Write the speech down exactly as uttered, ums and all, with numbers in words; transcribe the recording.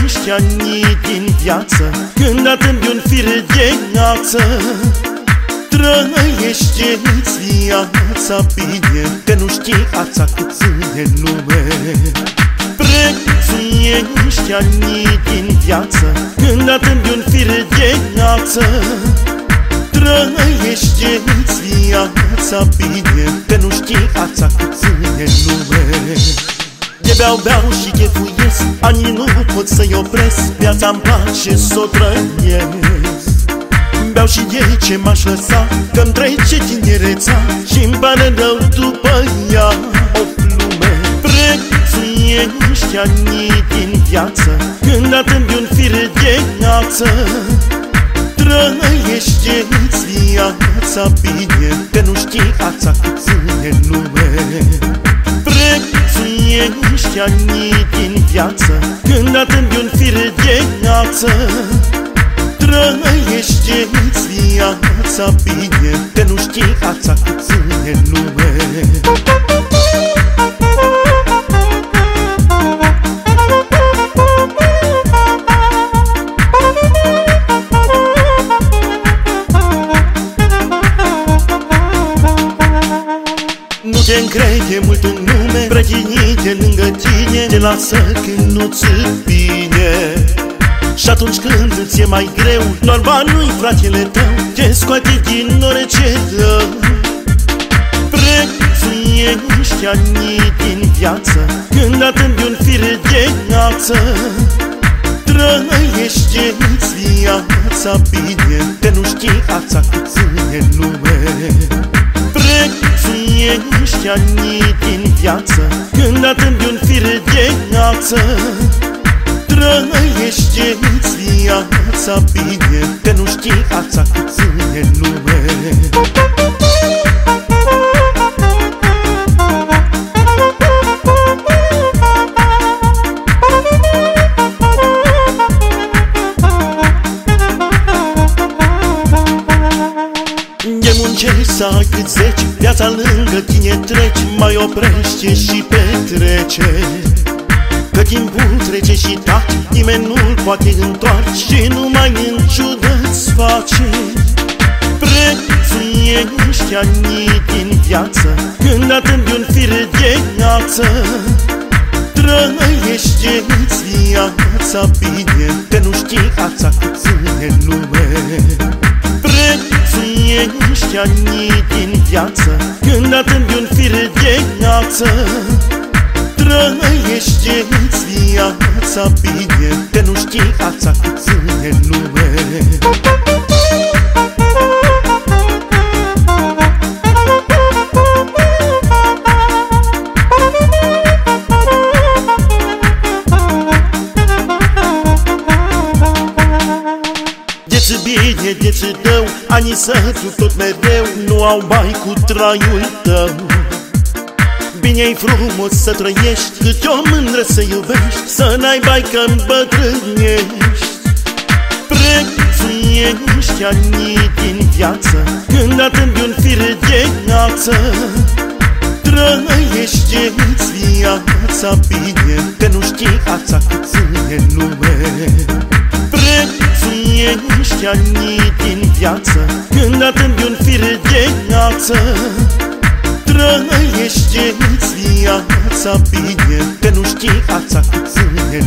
Trăiești anii din viață când atâmbi un fir de gheață. Trăiește-ți viața bine, că nu știi ața cât ține lume. Prețuiești anii din viață când atâmbi un fir de gheață. Trăiește-ți viața bine, că nu știi ața cât ține lume. De beau, beau și chefuiesc, anii nu pot să-i opresc, viața-mi place s-o trăiesc. Beau și de ce m-aș lăsa, că-mi trece tinereța și-mi pare rău după ea o lume. Prețuiești anii din viață când atâmbi un fir de gheață. Trăiește-ți viața bine, că nu știi ața cât ține lume. Prețuiești anii din viață când atâmbi un fir de gheață. Trăiește-ți viața bine, că nu știi ața cât ține lume. Nu te încrede mult în lume, prăginii de lângă tine te lasă când nu-ți bine. Și atunci când îți e mai greu, normal nu-i fratele tău, te scoate din orice rău. Prețuiești anii din viață când atâmbi un fir de gheață. Trăiește-ți viața bine, că nu știi ața cât ține lume. Prețuiești anii din viață când atâmbi un fir de gheață. Trăiește-ți viața bine, că nu știi ața cât ține lume. De muncești să ai cât zeci, viața lângă tine treci, mai oprește și petrece. Că timpul trece și taci, nimeni nu-l poate întoarce și numai în ciudă-ți face. Prețuiești anii din viață când atâmbi un fir de gheață. Trăiește-ți viața bine, că nu știi ața cât ține lume. Prețuiești anii din viață când atâmbi un fir de gheață. Trăiește-ți viața bine, că nu știi ața cât ține lume. De-ți bine, de-ți rău, anii să duc tot mereu, nu au mai cu traiul tău. Bine-i frumos să trăiești, câte o mândră să iubești, să n-ai bai că îmbătrânești. Prețuiești anii din viață când atâmbi un fir de gheață. Trăiește-ți viața bine, că nu știi ața cât ține lume. Prețuiești anii din viață când atâmbi un fir de gheață. Trăiește-ți viața bine, că nu știi ața cât ține